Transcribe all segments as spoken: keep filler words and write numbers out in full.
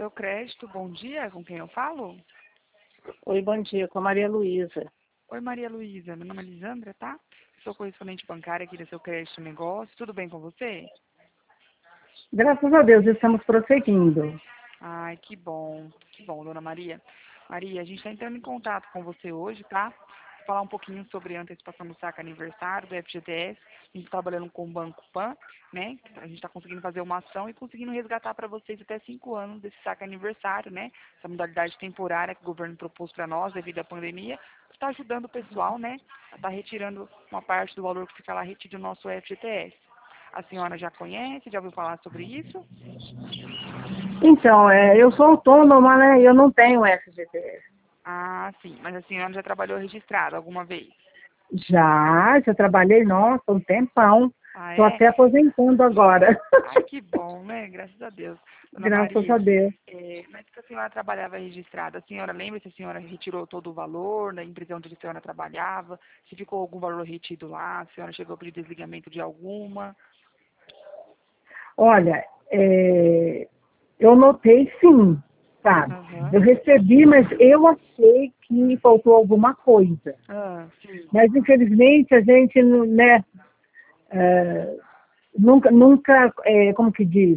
Meu Crédito, bom dia, com quem eu falo? Oi, bom dia, com a Maria Luísa. Oi, Maria Luísa, meu nome é Lisandra, tá? Sou correspondente bancária aqui do seu Crédito Negócio, tudo bem com você? Graças a Deus, estamos prosseguindo. Ai, que bom, que bom, dona Maria. Maria, a gente está entrando em contato com você hoje, tá? Falar um pouquinho sobre a antecipação do saque aniversário do F G T S. A gente está trabalhando com o Banco Pan, né? A gente está conseguindo fazer uma ação e conseguindo resgatar para vocês até cinco anos desse saque aniversário, né? Essa modalidade temporária que o governo propôs para nós devido à pandemia. Está ajudando o pessoal, né? Está retirando uma parte do valor que fica lá retido no nosso F G T S. A senhora já conhece, já ouviu falar sobre isso? Então, é, eu sou autônoma, né? E eu não tenho F G T S. Ah, sim. Mas a senhora já trabalhou registrado alguma vez? Já, já trabalhei, nossa, um tempão. Ah, Estou é? até aposentando agora. Ai, que bom, né? Graças a Deus. Dona Graças a Maria, Deus. é, mas que a senhora trabalhava registrada, a senhora lembra se a senhora retirou todo o valor da empresa onde a senhora trabalhava? Se ficou algum valor retido lá? A senhora chegou a pedir desligamento de alguma? Olha, é, eu notei sim, sabe? Aham. Eu recebi, mas eu achei que faltou alguma coisa. Ah, sim. Mas, infelizmente, a gente, não, né, é, nunca, nunca é, como que diz?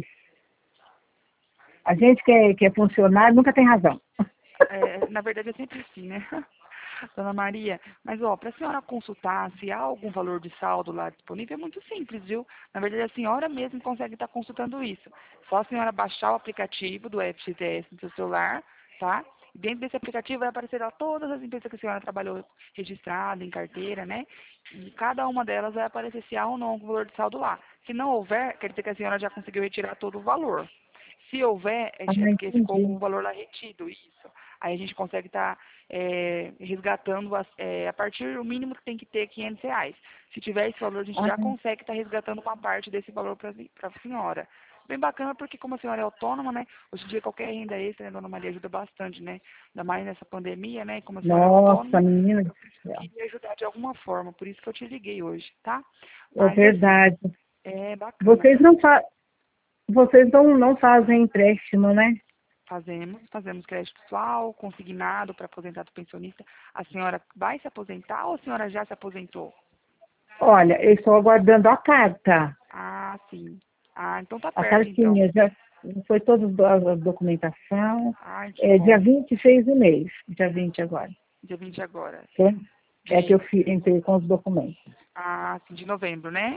A gente que é, que é funcionário nunca tem razão. É, na verdade é sempre assim, né? Dona Maria, mas ó, para a senhora consultar se há algum valor de saldo lá disponível, é muito simples, viu? Na verdade, a senhora mesma consegue estar consultando isso. Só a senhora baixar o aplicativo do F G T S no seu celular, tá? E dentro desse aplicativo vai aparecer lá todas as empresas que a senhora trabalhou registrada, em carteira, né? E cada uma delas vai aparecer se há ou não algum valor de saldo lá. Se não houver, quer dizer que a senhora já conseguiu retirar todo o valor. Se houver, é Ah, é porque ficou entendi. algum valor lá retido, isso. Aí a gente consegue estar é, resgatando as- é, a partir do mínimo que tem que ter quinhentos reais. Se tiver esse valor, a gente Ah, já consegue estar resgatando uma parte desse valor para a senhora. Bem bacana porque como a senhora é autônoma, né? Hoje em dia qualquer renda extra, né, dona Maria, ajuda bastante, né? Ainda mais nessa pandemia, né? Como a senhora é nossa, autônoma, menina do eu céu. queria ajudar de alguma forma, por isso que eu te liguei hoje, tá? É Mas assim, verdade. é bacana. Vocês não, fa vocês não, não fazem empréstimo, né? Fazemos, fazemos crédito pessoal, consignado para aposentado pensionista. A senhora vai se aposentar ou a senhora já se aposentou? Olha, eu estou aguardando a carta. Ah, sim. Ah, então tá A perto então. cartinha já foi toda a documentação. Ai, que É dia bom. vinte e seis do mês. Dia vinte agora. Dia vinte agora. Tá? É que eu De, fi- entrei com os documentos. ah, sim, de novembro, né?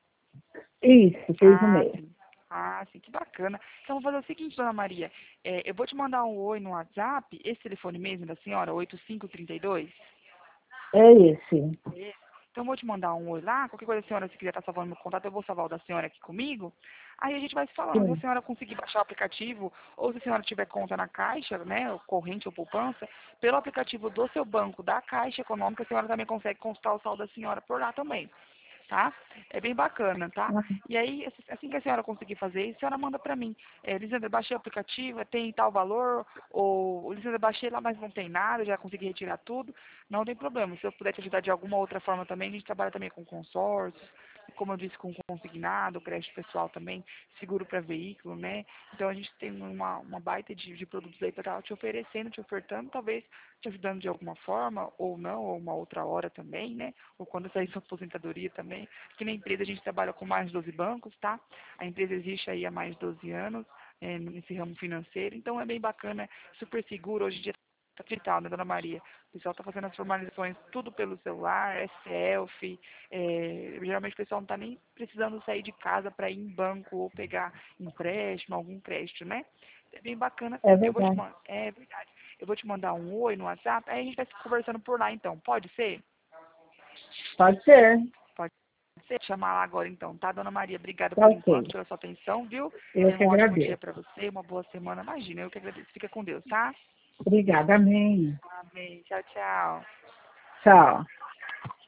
Isso, seis do Ah, mês. sim. Ah, sim, que bacana. Então, vou fazer o seguinte, dona Maria. É, eu vou te mandar um oi no WhatsApp, esse telefone mesmo da senhora, oito cinco três dois. É esse. Esse. Então, eu vou te mandar um oi lá. Qualquer coisa, a senhora, se quiser estar salvando meu contato, eu vou salvar o da senhora aqui comigo. Aí a gente vai se falando. Se a Sim. senhora conseguir baixar o aplicativo, ou se a senhora tiver conta na Caixa, né, ou corrente ou poupança, pelo aplicativo do seu banco, da Caixa Econômica, a senhora também consegue consultar o saldo da senhora por lá também, tá? É bem bacana, tá? Ah, E aí, assim assim que a senhora conseguir fazer isso, a senhora manda pra mim. É, Lisandra, baixei o aplicativo, tem tal valor, ou Lisandra, baixei lá, mas não tem nada, já consegui retirar tudo. Não tem problema. Se eu puder te ajudar de alguma outra forma também, a gente trabalha também com consórcios, como eu disse, com consignado, crédito pessoal também, seguro para veículo, né? Então a gente tem uma, uma baita de, de produtos aí para estar te oferecendo, te ofertando, talvez te ajudando de alguma forma, ou não, ou uma outra hora também, né? Ou quando sair sua aposentadoria também. Aqui na empresa a gente trabalha com mais de doze bancos, tá? A empresa existe aí há mais de doze anos, é, nesse ramo financeiro, então é bem bacana, super seguro, hoje em dia tá digital, né, dona Maria? O pessoal está fazendo as formalizações tudo pelo celular, é selfie, é, geralmente o pessoal não está nem precisando sair de casa para ir em banco ou pegar empréstimo, algum crédito, né? É bem bacana é assim. Eu vou te verdade. mandar, é verdade. Eu vou te mandar um oi no WhatsApp, aí a gente vai se conversando por lá então. Pode ser? Pode ser. Pode ser? Chamar lá agora então, tá, dona Maria? Obrigada Tá por ok. enquanto pela sua atenção, viu? Eu Tenha que um ótimo dia agradeço. para você, uma boa semana. Imagina, eu que agradeço. Fica com Deus, tá? Obrigada. Amém. Amém. Tchau, tchau. Tchau.